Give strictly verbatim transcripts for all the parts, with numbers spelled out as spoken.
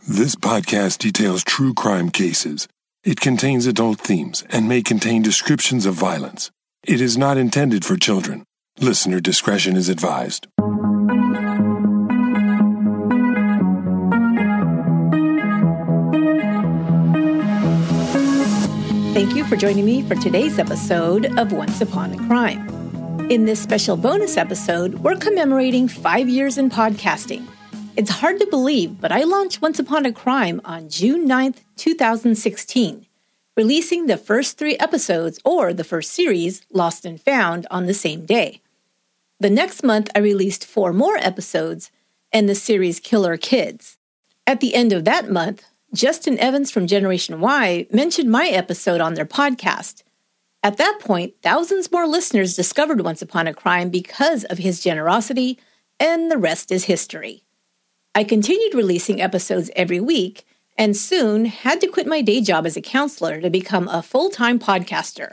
This podcast details true crime cases. It contains adult themes and may contain descriptions of violence. It is not intended for children. Listener discretion is advised. Thank you for joining me for today's episode of Once Upon a Crime. In this special bonus episode, we're commemorating five years in podcasting. It's hard to believe, but I launched Once Upon a Crime on June ninth, two thousand sixteen, releasing the first three episodes, or the first series, Lost and Found, on the same day. The next month, I released four more episodes and the series Killer Kids. At the end of that month, Justin Evans from Generation Y mentioned my episode on their podcast. At that point, thousands more listeners discovered Once Upon a Crime because of his generosity, and the rest is history. I continued releasing episodes every week, and soon had to quit my day job as a counselor to become a full-time podcaster.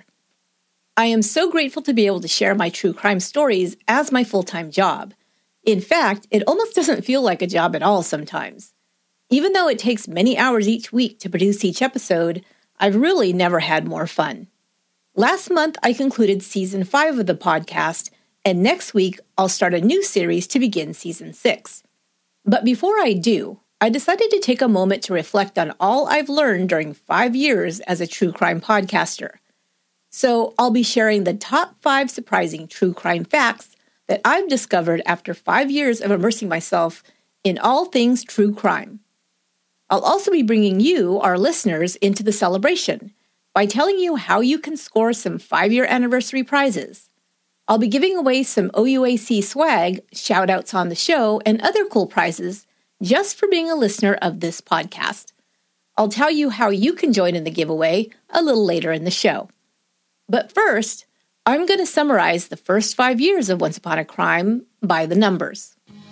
I am so grateful to be able to share my true crime stories as my full-time job. In fact, it almost doesn't feel like a job at all sometimes. Even though it takes many hours each week to produce each episode, I've really never had more fun. Last month, I concluded season five of the podcast, and next week, I'll start a new series to begin season six. But before I do, I decided to take a moment to reflect on all I've learned during five years as a true crime podcaster. So I'll be sharing the top five surprising true crime facts that I've discovered after five years of immersing myself in all things true crime. I'll also be bringing you, our listeners, into the celebration by telling you how you can score some five-year anniversary prizes. I'll be giving away some O U A C swag, shout-outs on the show, and other cool prizes just for being a listener of this podcast. I'll tell you how you can join in the giveaway a little later in the show. But first, I'm going to summarize the first five years of Once Upon a Crime by the numbers.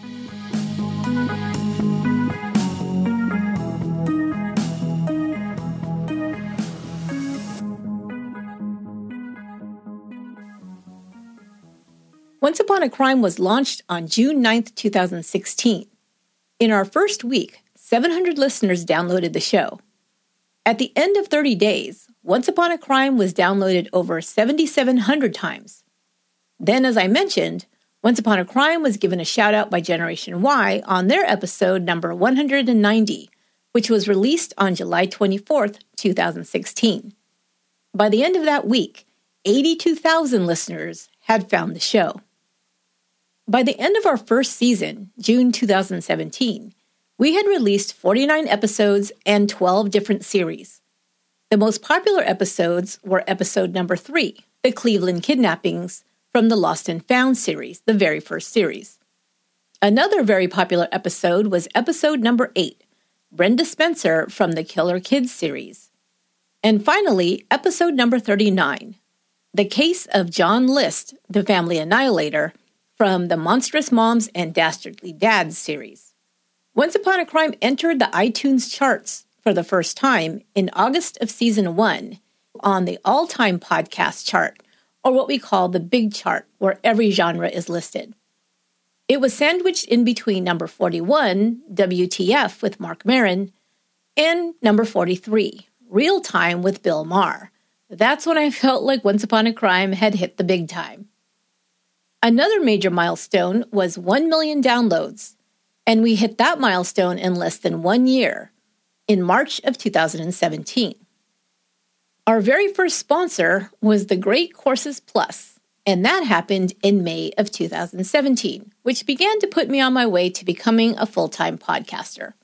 Once Upon a Crime was launched on June ninth, two thousand sixteen. In our first week, seven hundred listeners downloaded the show. At the end of thirty days, Once Upon a Crime was downloaded over seven thousand seven hundred times. Then, as I mentioned, Once Upon a Crime was given a shout-out by Generation Y on their episode number one hundred ninety, which was released on July twenty-fourth, two thousand sixteen. By the end of that week, eighty-two thousand listeners had found the show. By the end of our first season, June two thousand seventeen, we had released forty-nine episodes and twelve different series. The most popular episodes were episode number three, The Cleveland Kidnappings, from the Lost and Found series, the very first series. Another very popular episode was episode number eight, Brenda Spencer, from the Killer Kids series. And finally, episode number thirty-nine, The Case of John List, the Family Annihilator, from the Monstrous Moms and Dastardly Dads series. Once Upon a Crime entered the iTunes charts for the first time in August of season one on the all-time podcast chart, or what we call the big chart, where every genre is listed. It was sandwiched in between number forty-one, W T F with Marc Maron, and number forty-three, Real Time with Bill Maher. That's when I felt like Once Upon a Crime had hit the big time. Another major milestone was one million downloads, and we hit that milestone in less than one year, in March of two thousand seventeen. Our very first sponsor was the Great Courses Plus, and that happened in May of two thousand seventeen, which began to put me on my way to becoming a full-time podcaster.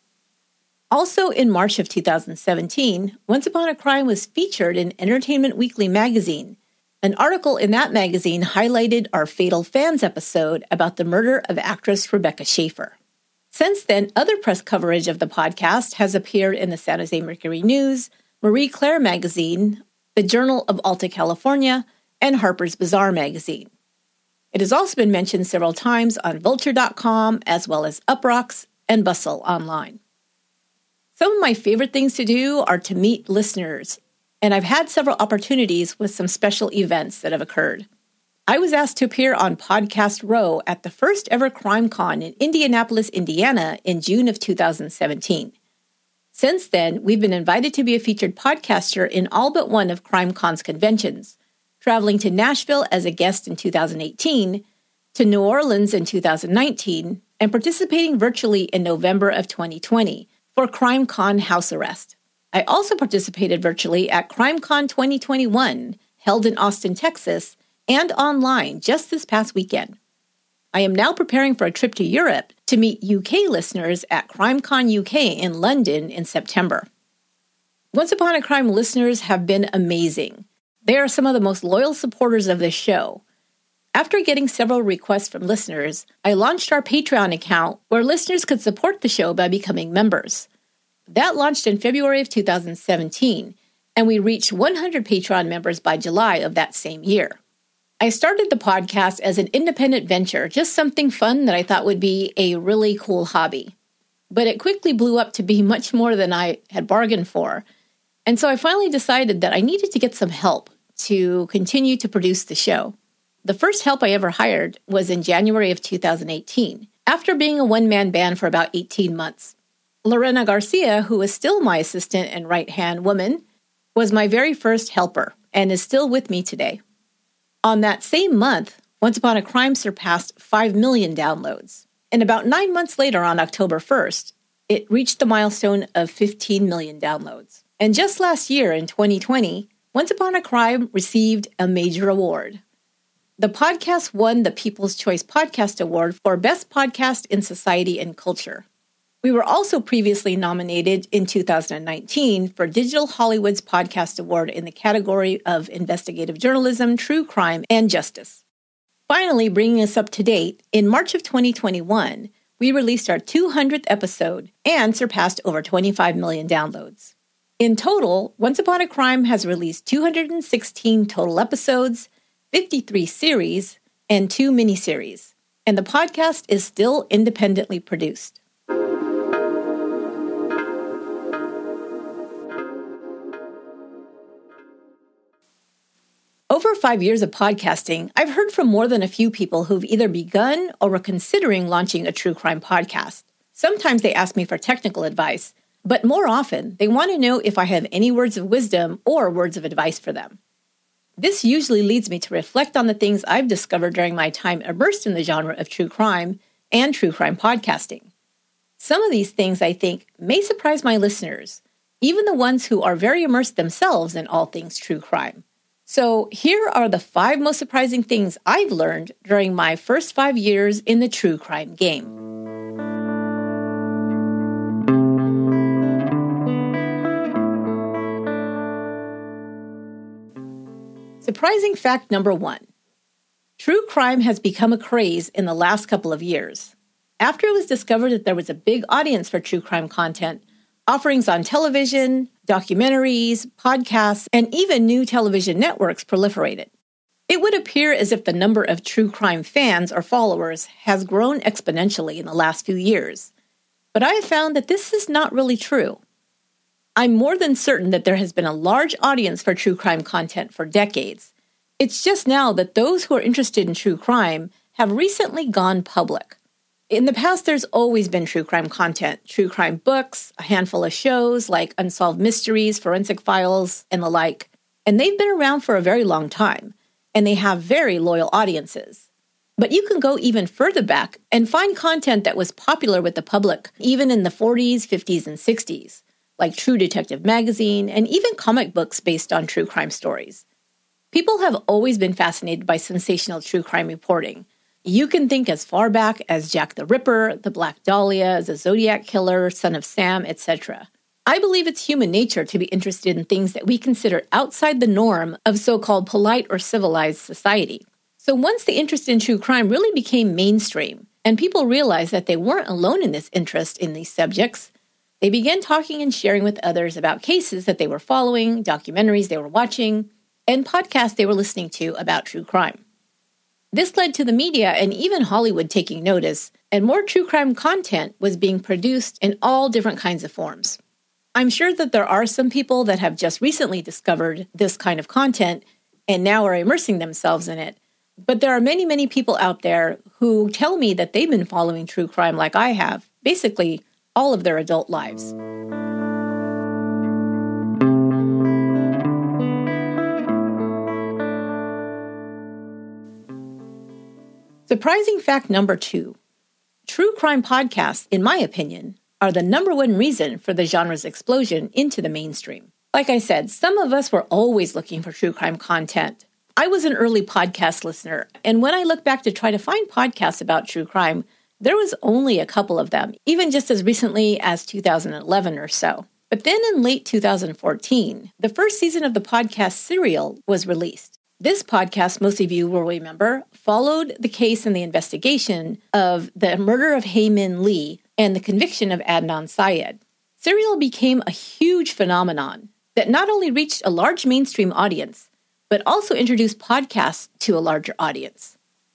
Also in March of two thousand seventeen, Once Upon a Crime was featured in Entertainment Weekly magazine. An article in that magazine highlighted our Fatal Fans episode about the murder of actress Rebecca Schaeffer. Since then, other press coverage of the podcast has appeared in the San Jose Mercury News, Marie Claire magazine, the Journal of Alta California, and Harper's Bazaar magazine. It has also been mentioned several times on Vulture dot com, as well as Uproxx and Bustle Online. Some of my favorite things to do are to meet listeners, and I've had several opportunities with some special events that have occurred. I was asked to appear on Podcast Row at the first ever CrimeCon in Indianapolis, Indiana in June of two thousand seventeen. Since then, we've been invited to be a featured podcaster in all but one of CrimeCon's conventions, traveling to Nashville as a guest in two thousand eighteen, to New Orleans in two thousand nineteen, and participating virtually in November of twenty twenty for CrimeCon House Arrest. I also participated virtually at CrimeCon twenty twenty-one, held in Austin, Texas, and online just this past weekend. I am now preparing for a trip to Europe to meet U K listeners at CrimeCon U K in London in September. Once Upon a Crime listeners have been amazing. They are some of the most loyal supporters of this show. After getting several requests from listeners, I launched our Patreon account where listeners could support the show by becoming members. That launched in February of two thousand seventeen, and we reached one hundred Patreon members by July of that same year. I started the podcast as an independent venture, just something fun that I thought would be a really cool hobby. But it quickly blew up to be much more than I had bargained for. And so I finally decided that I needed to get some help to continue to produce the show. The first help I ever hired was in January of two thousand eighteen, after being a one-man band for about eighteen months. Lorena Garcia, who is still my assistant and right-hand woman, was my very first helper and is still with me today. On that same month, Once Upon a Crime surpassed five million downloads. And about nine months later, on October first, it reached the milestone of fifteen million downloads. And just last year, in twenty twenty, Once Upon a Crime received a major award. The podcast won the People's Choice Podcast Award for Best Podcast in Society and Culture. We were also previously nominated in two thousand nineteen for Digital Hollywood's Podcast Award in the category of Investigative Journalism, True Crime, and Justice. Finally, bringing us up to date, in March of twenty twenty-one, we released our two hundredth episode and surpassed over twenty-five million downloads. In total, Once Upon a Crime has released two hundred sixteen total episodes, fifty-three series, and two miniseries, and the podcast is still independently produced. Over five years of podcasting, I've heard from more than a few people who've either begun or were considering launching a true crime podcast. Sometimes they ask me for technical advice, but more often, they want to know if I have any words of wisdom or words of advice for them. This usually leads me to reflect on the things I've discovered during my time immersed in the genre of true crime and true crime podcasting. Some of these things, I think, may surprise my listeners, even the ones who are very immersed themselves in all things true crime. So here are the five most surprising things I've learned during my first five years in the true crime game. Surprising fact number one. True crime has become a craze in the last couple of years. After it was discovered that there was a big audience for true crime content, offerings on television, documentaries, podcasts, and even new television networks proliferated. It would appear as if the number of true crime fans or followers has grown exponentially in the last few years. But I have found that this is not really true. I'm more than certain that there has been a large audience for true crime content for decades. It's just now that those who are interested in true crime have recently gone public. In the past, there's always been true crime content, true crime books, a handful of shows like Unsolved Mysteries, Forensic Files, and the like. And they've been around for a very long time, and they have very loyal audiences. But you can go even further back and find content that was popular with the public, even in the forties, fifties, and sixties, like True Detective magazine, and even comic books based on true crime stories. People have always been fascinated by sensational true crime reporting. You can think as far back as Jack the Ripper, the Black Dahlia, the Zodiac Killer, Son of Sam, et cetera. I believe it's human nature to be interested in things that we consider outside the norm of so-called polite or civilized society. So once the interest in true crime really became mainstream, and people realized that they weren't alone in this interest in these subjects, they began talking and sharing with others about cases that they were following, documentaries they were watching, and podcasts they were listening to about true crime. This led to the media and even Hollywood taking notice, and more true crime content was being produced in all different kinds of forms. I'm sure that there are some people that have just recently discovered this kind of content and now are immersing themselves in it, but there are many, many people out there who tell me that they've been following true crime like I have, basically all of their adult lives. Surprising fact number two. True crime podcasts, in my opinion, are the number one reason for the genre's explosion into the mainstream. Like I said, some of us were always looking for true crime content. I was an early podcast listener, and when I look back to try to find podcasts about true crime, there was only a couple of them, even just as recently as two thousand eleven or so. But then in late two thousand fourteen, the first season of the podcast Serial was released. This podcast, most of you will remember, followed the case and the investigation of the murder of Hae Min Lee and the conviction of Adnan Syed. Serial became a huge phenomenon that not only reached a large mainstream audience, but also introduced podcasts to a larger audience.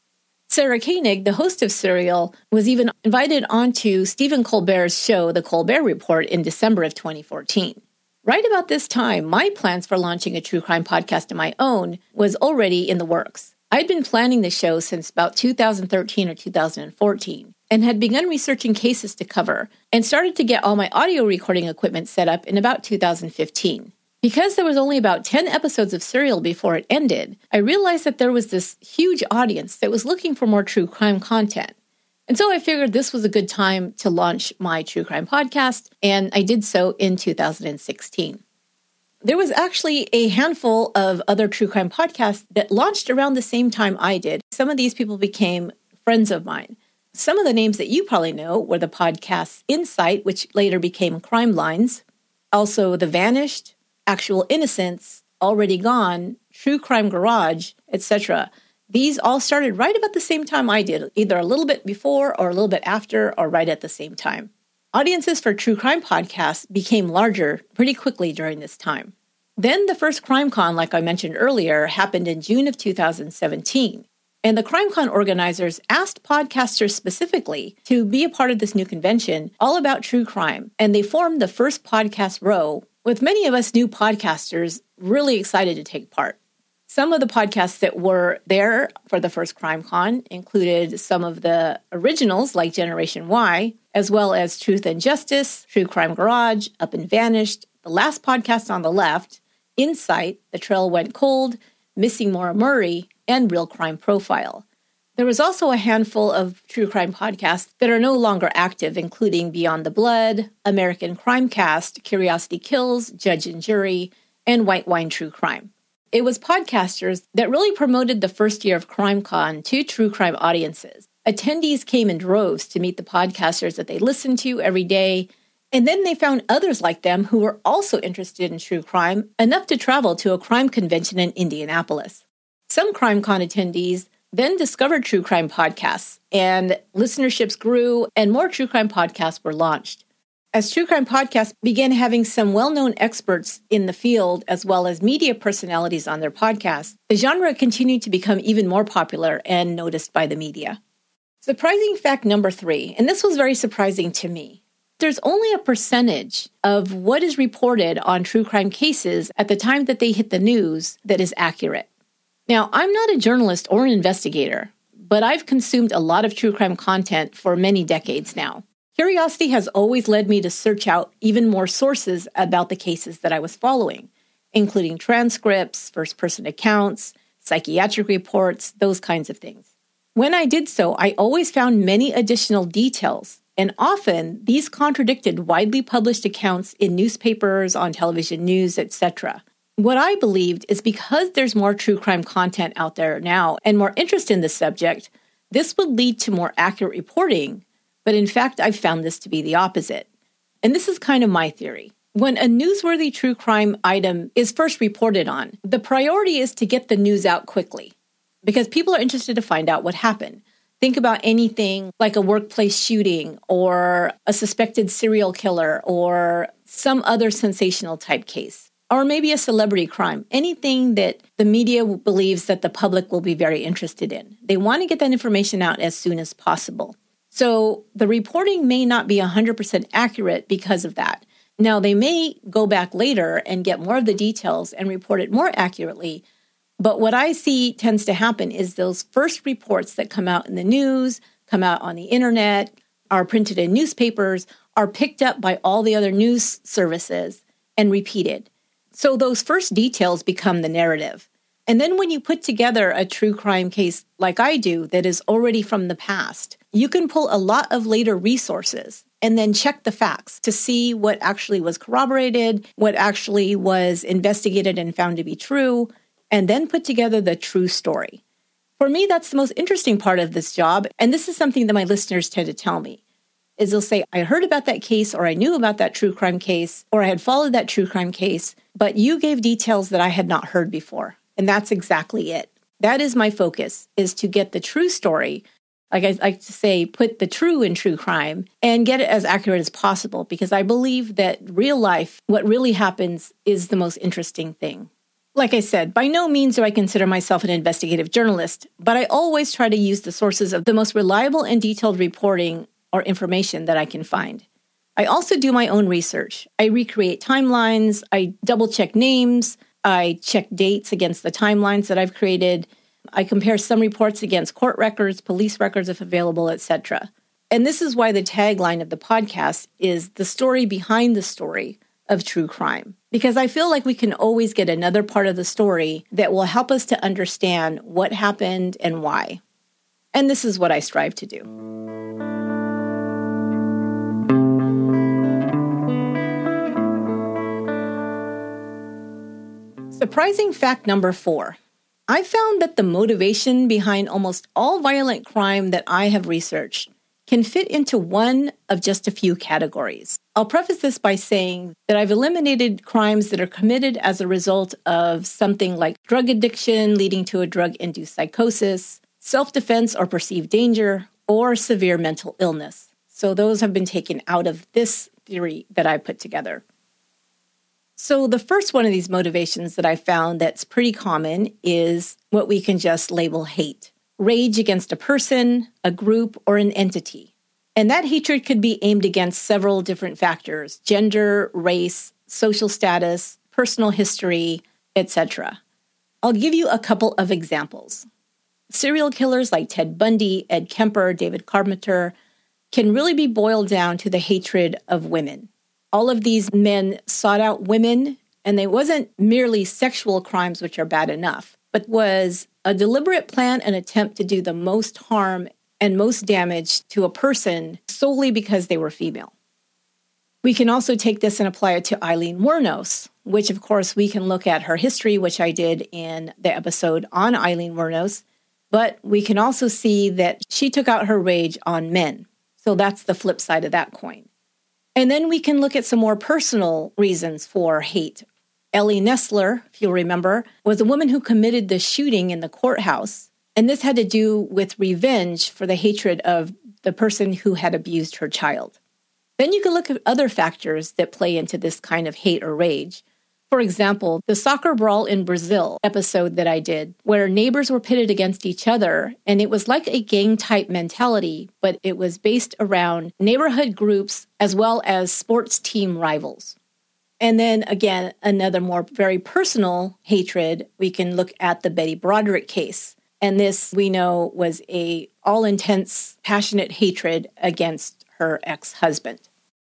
Sarah Koenig, the host of Serial, was even invited onto Stephen Colbert's show, The Colbert Report, in December of twenty fourteen. Right about this time, my plans for launching a true crime podcast of my own was already in the works. I'd been planning the show since about two thousand thirteen or two thousand fourteen and had begun researching cases to cover and started to get all my audio recording equipment set up in about two thousand fifteen. Because there was only about ten episodes of Serial before it ended, I realized that there was this huge audience that was looking for more true crime content. And so I figured this was a good time to launch my true crime podcast, and I did so in two thousand sixteen. There was actually a handful of other true crime podcasts that launched around the same time I did. Some of these people became friends of mine. Some of the names that you probably know were the podcasts Insight, which later became Crime Lines, also The Vanished, Actual Innocence, Already Gone, True Crime Garage, et cetera. These all started right about the same time I did, either a little bit before or a little bit after or right at the same time. Audiences for true crime podcasts became larger pretty quickly during this time. Then the first CrimeCon, like I mentioned earlier, happened in June of two thousand seventeen. And the CrimeCon organizers asked podcasters specifically to be a part of this new convention all about true crime. And they formed the first podcast row, with many of us new podcasters really excited to take part. Some of the podcasts that were there for the first CrimeCon included some of the originals like Generation Y, as well as Truth and Justice, True Crime Garage, Up and Vanished, The Last Podcast on the Left, Insight, The Trail Went Cold, Missing Maura Murray, and Real Crime Profile. There was also a handful of true crime podcasts that are no longer active, including Beyond the Blood, American Crimecast, Curiosity Kills, Judge and Jury, and White Wine True Crime. It was podcasters that really promoted the first year of CrimeCon to true crime audiences. Attendees came in droves to meet the podcasters that they listened to every day, and then they found others like them who were also interested in true crime, enough to travel to a crime convention in Indianapolis. Some CrimeCon attendees then discovered true crime podcasts, and listenerships grew, and more true crime podcasts were launched. As true crime podcasts began having some well-known experts in the field, as well as media personalities on their podcasts, the genre continued to become even more popular and noticed by the media. Surprising fact number three, and this was very surprising to me. There's only a percentage of what is reported on true crime cases at the time that they hit the news that is accurate. Now, I'm not a journalist or an investigator, but I've consumed a lot of true crime content for many decades now. Curiosity has always led me to search out even more sources about the cases that I was following, including transcripts, first-person accounts, psychiatric reports, those kinds of things. When I did so, I always found many additional details, and often these contradicted widely published accounts in newspapers, on television news, et cetera. What I believed is because there's more true crime content out there now and more interest in the subject, this would lead to more accurate reporting, but in fact, I've found this to be the opposite. And this is kind of my theory. When a newsworthy true crime item is first reported on, the priority is to get the news out quickly, because people are interested to find out what happened. Think about anything like a workplace shooting or a suspected serial killer or some other sensational type case. Or maybe a celebrity crime, anything that the media believes that the public will be very interested in. They want to get that information out as soon as possible. So the reporting may not be one hundred percent accurate because of that. Now, they may go back later and get more of the details and report it more accurately. But what I see tends to happen is those first reports that come out in the news, come out on the internet, are printed in newspapers, are picked up by all the other news services and repeated. So those first details become the narrative. And then when you put together a true crime case like I do that is already from the past, you can pull a lot of later resources and then check the facts to see what actually was corroborated, what actually was investigated and found to be true, and then put together the true story. For me, that's the most interesting part of this job, and this is something that my listeners tend to tell me, is they'll say, I heard about that case, or I knew about that true crime case, or I had followed that true crime case, but you gave details that I had not heard before. And that's exactly it. That is my focus, is to get the true story. Like I like to say, put the true in true crime and get it as accurate as possible, because I believe that real life, what really happens, is the most interesting thing. Like I said, by no means do I consider myself an investigative journalist, but I always try to use the sources of the most reliable and detailed reporting or information that I can find. I also do my own research. I recreate timelines, I double-check names, I check dates against the timelines that I've created. I compare some reports against court records, police records if available, et cetera. And this is why the tagline of the podcast is the story behind the story of true crime. Because I feel like we can always get another part of the story that will help us to understand what happened and why. And this is what I strive to do. Surprising fact number four. I found that the motivation behind almost all violent crime that I have researched can fit into one of just a few categories. I'll preface this by saying that I've eliminated crimes that are committed as a result of something like drug addiction leading to a drug-induced psychosis, self-defense or perceived danger, or severe mental illness. So those have been taken out of this theory that I put together. So the first one of these motivations that I found that's pretty common is what we can just label hate. Rage against a person, a group, or an entity. And that hatred could be aimed against several different factors: gender, race, social status, personal history, et cetera. I'll give you a couple of examples. Serial killers like Ted Bundy, Ed Kemper, David Carpenter can really be boiled down to the hatred of women. All of these men sought out women, and it wasn't merely sexual crimes, which are bad enough, but was a deliberate plan and attempt to do the most harm and most damage to a person solely because they were female. We can also take this and apply it to Aileen Wuornos, which of course we can look at her history, which I did in the episode on Aileen Wuornos, but we can also see that she took out her rage on men. So that's the flip side of that coin. And then we can look at some more personal reasons for hate. Ellie Nessler, if you'll remember, was a woman who committed the shooting in the courthouse. And this had to do with revenge for the hatred of the person who had abused her child. Then you can look at other factors that play into this kind of hate or rage. For example, the soccer brawl in Brazil episode that I did, where neighbors were pitted against each other, and it was like a gang-type mentality, but it was based around neighborhood groups as well as sports team rivals. And then again, another more very personal hatred, we can look at the Betty Broderick case. And this, we know, was a all-intense, passionate hatred against her ex-husband.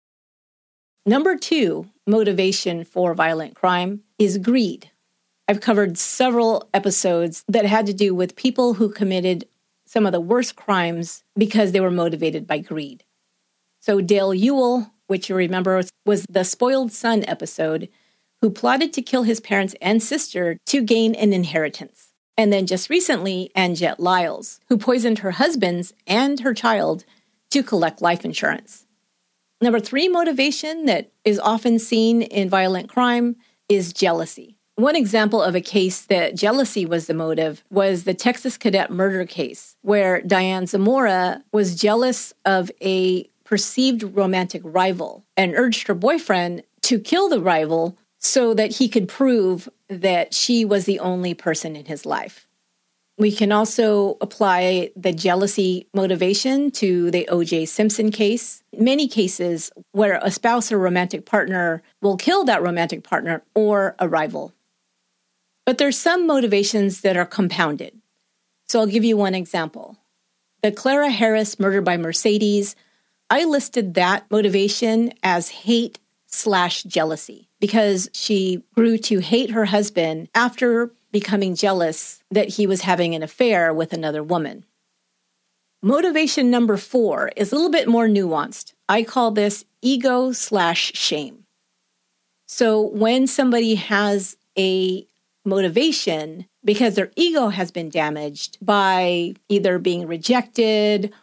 Number two motivation for violent crime is greed. I've covered several episodes that had to do with people who committed some of the worst crimes because they were motivated by greed. So Dale Ewell, which you remember was the spoiled son episode, who plotted to kill his parents and sister to gain an inheritance. And then just recently, Anjette Lyles, who poisoned her husband's and her child to collect life insurance. Number three motivation that is often seen in violent crime is jealousy. One example of a case that jealousy was the motive was the Texas cadet murder case, where Diane Zamora was jealous of a perceived romantic rival and urged her boyfriend to kill the rival so that he could prove that she was the only person in his life. We can also apply the jealousy motivation to the O J Simpson case. Many cases where a spouse or romantic partner will kill that romantic partner or a rival. But there's some motivations that are compounded. So I'll give you one example. The Clara Harris murder by Mercedes, I listed that motivation as hate slash jealousy because she grew to hate her husband after becoming jealous that he was having an affair with another woman. Motivation number four is a little bit more nuanced. I call this ego slash shame. So when somebody has a motivation because their ego has been damaged by either being rejected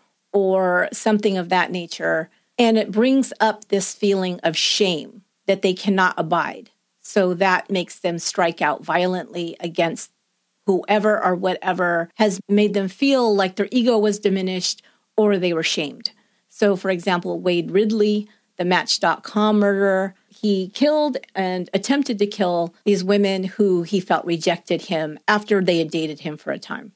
or something of that nature, and it brings up this feeling of shame that they cannot abide. So that makes them strike out violently against whoever or whatever has made them feel like their ego was diminished or they were shamed. So, for example, Wade Ridley, the Match dot com murderer, he killed and attempted to kill these women who he felt rejected him after they had dated him for a time.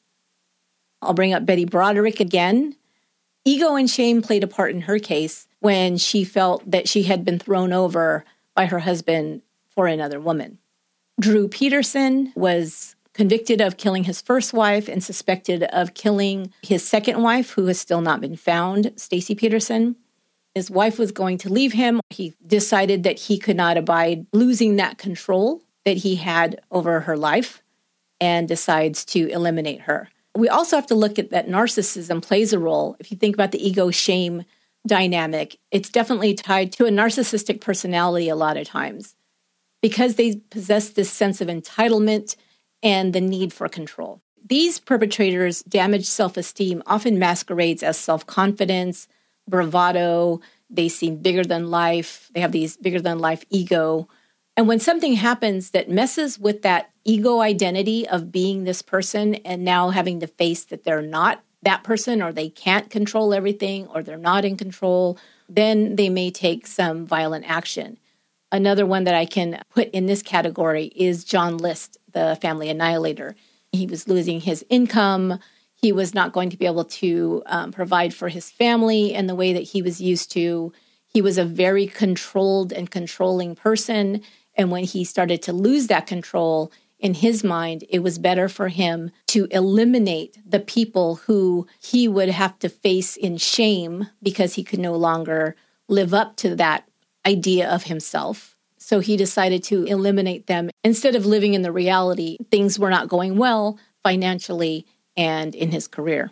I'll bring up Betty Broderick again. Ego and shame played a part in her case when she felt that she had been thrown over by her husband for another woman. Drew Peterson was convicted of killing his first wife and suspected of killing his second wife, who has still not been found, Stacy Peterson. His wife was going to leave him. He decided that he could not abide losing that control that he had over her life and decides to eliminate her. We also have to look at that narcissism plays a role. If you think about the ego-shame dynamic, it's definitely tied to a narcissistic personality a lot of times because they possess this sense of entitlement and the need for control. These perpetrators' damaged self-esteem often masquerades as self-confidence, bravado. They seem bigger than life. They have these bigger than life ego. And when something happens that messes with that ego identity of being this person and now having to face that they're not that person or they can't control everything or they're not in control, then they may take some violent action. Another one that I can put in this category is John List, the family annihilator. He was losing his income. He was not going to be able to um, provide for his family in the way that he was used to. He was a very controlled and controlling person. And when he started to lose that control, in his mind, it was better for him to eliminate the people who he would have to face in shame because he could no longer live up to that idea of himself. So he decided to eliminate them. Instead of living in the reality, things were not going well financially and in his career.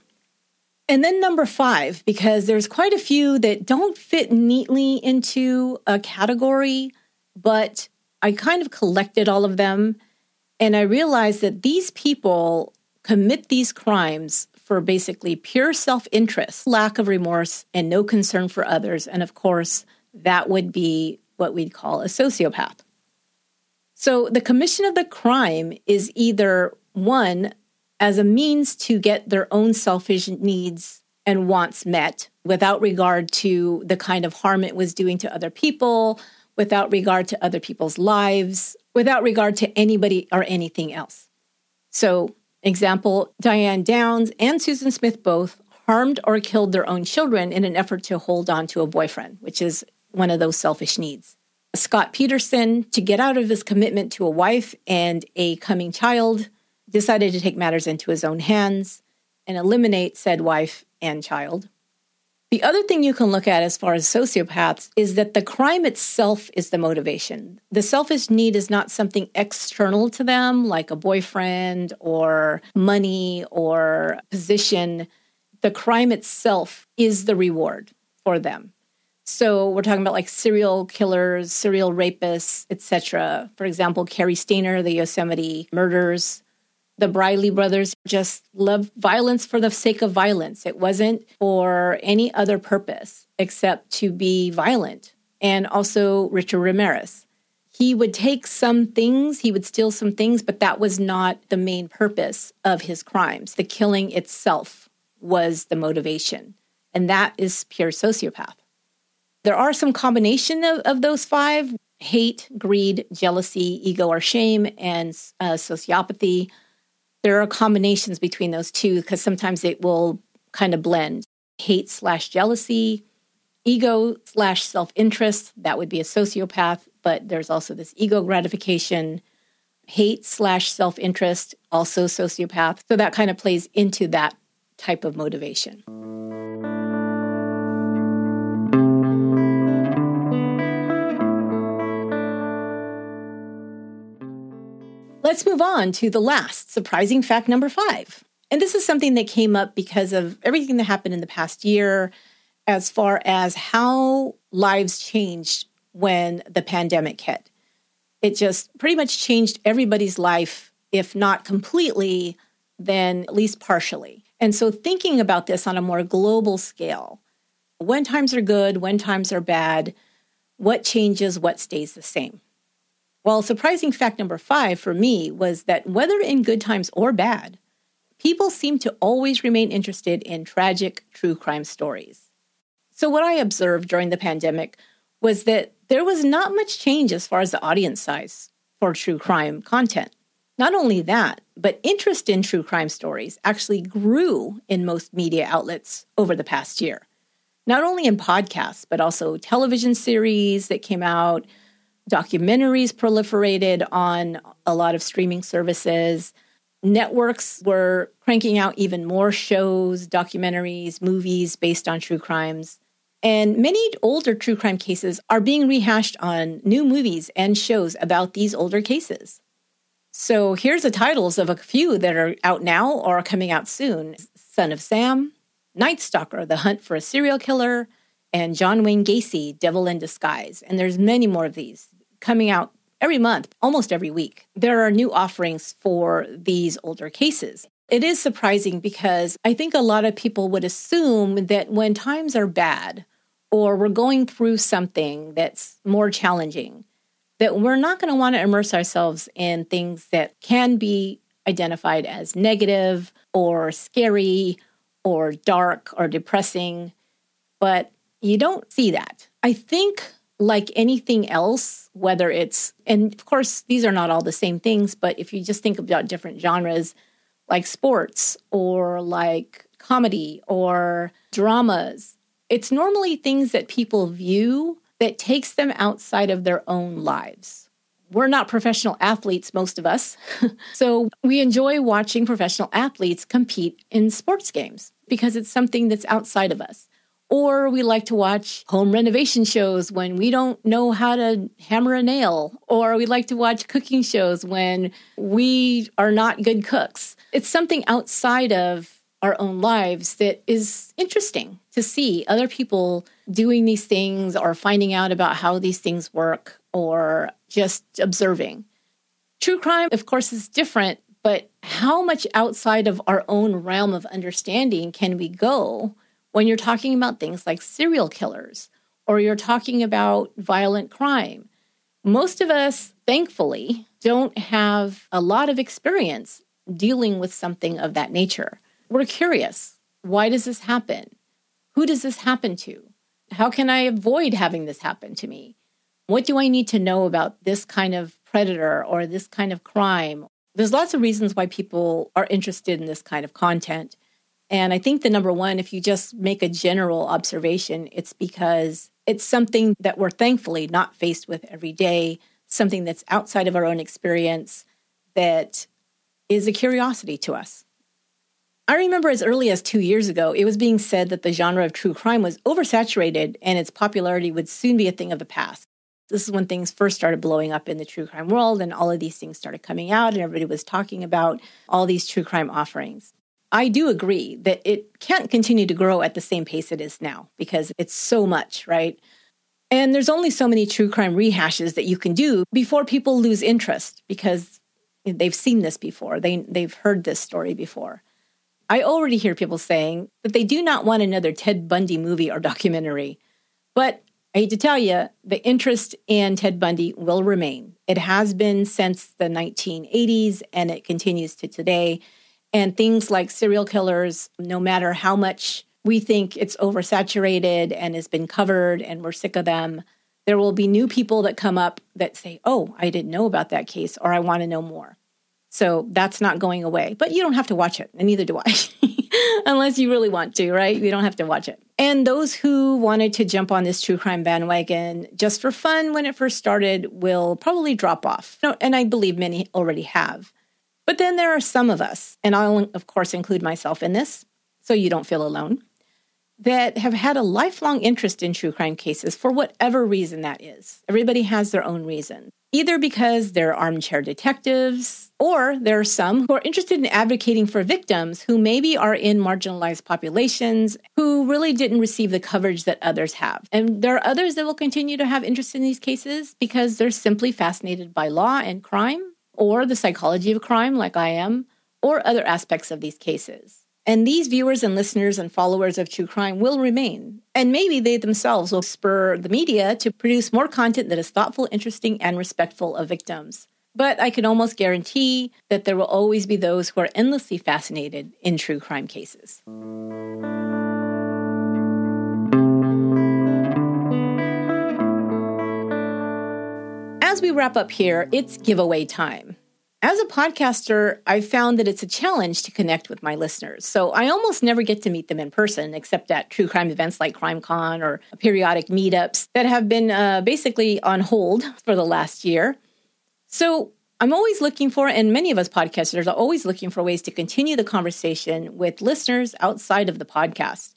And then number five, because there's quite a few that don't fit neatly into a category, but I kind of collected all of them. And I realized that these people commit these crimes for basically pure self-interest, lack of remorse, and no concern for others. And of course, that would be what we'd call a sociopath. So the commission of the crime is either, one, as a means to get their own selfish needs and wants met without regard to the kind of harm it was doing to other people, without regard to other people's lives, without regard to anybody or anything else. So, example, Diane Downs and Susan Smith both harmed or killed their own children in an effort to hold on to a boyfriend, which is one of those selfish needs. Scott Peterson, to get out of his commitment to a wife and a coming child, decided to take matters into his own hands and eliminate said wife and child. The other thing you can look at as far as sociopaths is that the crime itself is the motivation. The selfish need is not something external to them, like a boyfriend or money or position. The crime itself is the reward for them. So we're talking about like serial killers, serial rapists, et cetera. For example, Cary Stayner, the Yosemite murders. The Briley brothers just loved violence for the sake of violence. It wasn't for any other purpose except to be violent. And also Richard Ramirez. He would take some things, he would steal some things, but that was not the main purpose of his crimes. The killing itself was the motivation. And that is pure sociopath. There are some combination of, of those five: hate, greed, jealousy, ego or shame, and uh, sociopathy. There are combinations between those two because sometimes it will kind of blend. Hate slash jealousy, ego slash self-interest, that would be a sociopath, but there's also this ego gratification. Hate slash self-interest, also sociopath. So that kind of plays into that type of motivation. Let's move on to the last surprising fact number five. And this is something that came up because of everything that happened in the past year as far as how lives changed when the pandemic hit. It just pretty much changed everybody's life, if not completely, then at least partially. And so thinking about this on a more global scale, when times are good, when times are bad, what changes, what stays the same? Well, surprising fact number five for me was that whether in good times or bad, people seem to always remain interested in tragic true crime stories. So what I observed during the pandemic was that there was not much change as far as the audience size for true crime content. Not only that, but interest in true crime stories actually grew in most media outlets over the past year. Not only in podcasts, but also television series that came out, documentaries proliferated on a lot of streaming services. Networks were cranking out even more shows, documentaries, movies based on true crimes. And many older true crime cases are being rehashed on new movies and shows about these older cases. So here's the titles of a few that are out now or are coming out soon. Son of Sam, Night Stalker, The Hunt for a Serial Killer, and John Wayne Gacy, Devil in Disguise. And there's many more of these coming out every month, almost every week. There are new offerings for these older cases. It is surprising because I think a lot of people would assume that when times are bad or we're going through something that's more challenging, that we're not going to want to immerse ourselves in things that can be identified as negative or scary or dark or depressing. But you don't see that. I think like anything else, whether it's, and of course, these are not all the same things, but if you just think about different genres like sports or like comedy or dramas, it's normally things that people view that takes them outside of their own lives. We're not professional athletes, most of us. So we enjoy watching professional athletes compete in sports games because it's something that's outside of us. Or we like to watch home renovation shows when we don't know how to hammer a nail. Or we like to watch cooking shows when we are not good cooks. It's something outside of our own lives that is interesting to see other people doing these things or finding out about how these things work or just observing. True crime, of course, is different, but how much outside of our own realm of understanding can we go when you're talking about things like serial killers or you're talking about violent crime? Most of us, thankfully, don't have a lot of experience dealing with something of that nature. We're curious. Why does this happen? Who does this happen to? How can I avoid having this happen to me? What do I need to know about this kind of predator or this kind of crime? There's lots of reasons why people are interested in this kind of content. And I think the number one, if you just make a general observation, it's because it's something that we're thankfully not faced with every day, something that's outside of our own experience that is a curiosity to us. I remember as early as two years ago, it was being said that the genre of true crime was oversaturated and its popularity would soon be a thing of the past. This is when things first started blowing up in the true crime world and all of these things started coming out and everybody was talking about all these true crime offerings. I do agree that it can't continue to grow at the same pace it is now because it's so much, right? And there's only so many true crime rehashes that you can do before people lose interest because they've seen this before. They, they've heard this story before. I already hear people saying that they do not want another Ted Bundy movie or documentary. But I hate to tell you, the interest in Ted Bundy will remain. It has been since the nineteen eighties and it continues to today. And things like serial killers, no matter how much we think it's oversaturated and has been covered and we're sick of them, there will be new people that come up that say, oh, I didn't know about that case or I want to know more. So that's not going away. But you don't have to watch it, and neither do I. Unless you really want to, right? You don't have to watch it. And those who wanted to jump on this true crime bandwagon just for fun when it first started will probably drop off. No, and I believe many already have. But then there are some of us, and I'll, of course, include myself in this, so you don't feel alone, that have had a lifelong interest in true crime cases for whatever reason that is. Everybody has their own reason. either because they're armchair detectives, or there are some who are interested in advocating for victims who maybe are in marginalized populations who really didn't receive the coverage that others have. And there are others that will continue to have interest in these cases because they're simply fascinated by law and crime, or the psychology of crime like I am, or other aspects of these cases. And these viewers and listeners and followers of true crime will remain. And maybe they themselves will spur the media to produce more content that is thoughtful, interesting, and respectful of victims. But I can almost guarantee that there will always be those who are endlessly fascinated in true crime cases. As we wrap up here, it's giveaway time. As a podcaster, I've found that it's a challenge to connect with my listeners. So I almost never get to meet them in person, except at true crime events like CrimeCon or periodic meetups that have been uh, basically on hold for the last year. So I'm always looking for, and many of us podcasters are always looking for ways to continue the conversation with listeners outside of the podcast.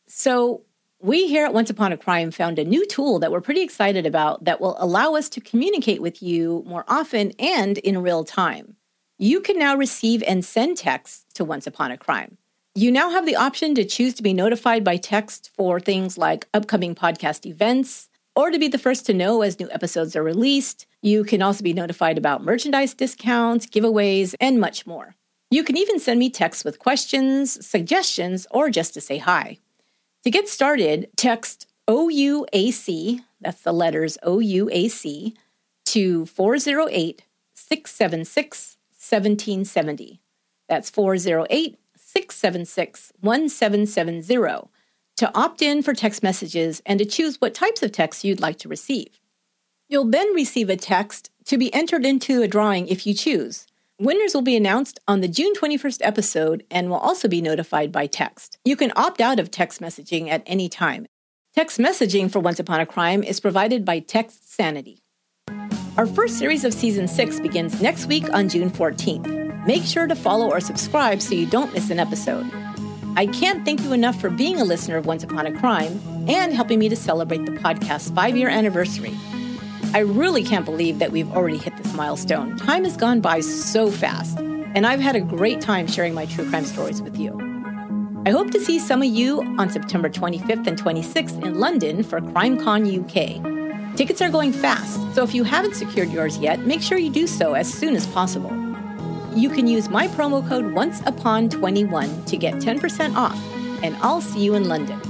So we here at Once Upon a Crime found a new tool that we're pretty excited about that will allow us to communicate with you more often and in real time. You can now receive and send texts to Once Upon a Crime. You now have the option to choose to be notified by text for things like upcoming podcast events, or to be the first to know as new episodes are released. You can also be notified about merchandise discounts, giveaways, and much more. You can even send me texts with questions, suggestions, or just to say hi. To get started, text O U A C, that's the letters O U A C, to four oh eight, six seven six, one seven seven oh. That's four oh eight, six seven six, one seven seven oh to opt in for text messages and to choose what types of texts you'd like to receive. You'll then receive a text to be entered into a drawing if you choose. Winners will be announced on the June twenty-first episode and will also be notified by text. You can opt out of text messaging at any time. Text messaging for Once Upon a Crime is provided by Text Sanity. Our first series of Season six begins next week on June fourteenth. Make sure to follow or subscribe so you don't miss an episode. I can't thank you enough for being a listener of Once Upon a Crime and helping me to celebrate the podcast's five-year anniversary. I really can't believe that we've already hit this milestone. Time has gone by so fast, and I've had a great time sharing my true crime stories with you. I hope to see some of you on September twenty-fifth and twenty-sixth in London for CrimeCon U K. Tickets are going fast, so if you haven't secured yours yet, make sure you do so as soon as possible. You can use my promo code once upon twenty-one to get ten percent off, and I'll see you in London.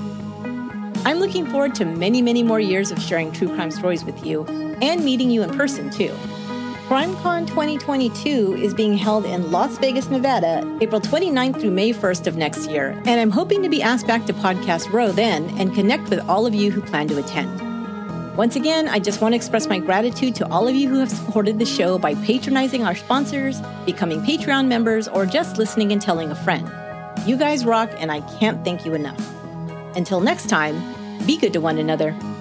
I'm looking forward to many, many more years of sharing true crime stories with you and meeting you in person, too. CrimeCon twenty twenty-two is being held in Las Vegas, Nevada, April twenty-ninth through May first of next year, and I'm hoping to be asked back to Podcast Row then and connect with all of you who plan to attend. Once again, I just want to express my gratitude to all of you who have supported the show by patronizing our sponsors, becoming Patreon members, or just listening and telling a friend. You guys rock, and I can't thank you enough. Until next time, be good to one another.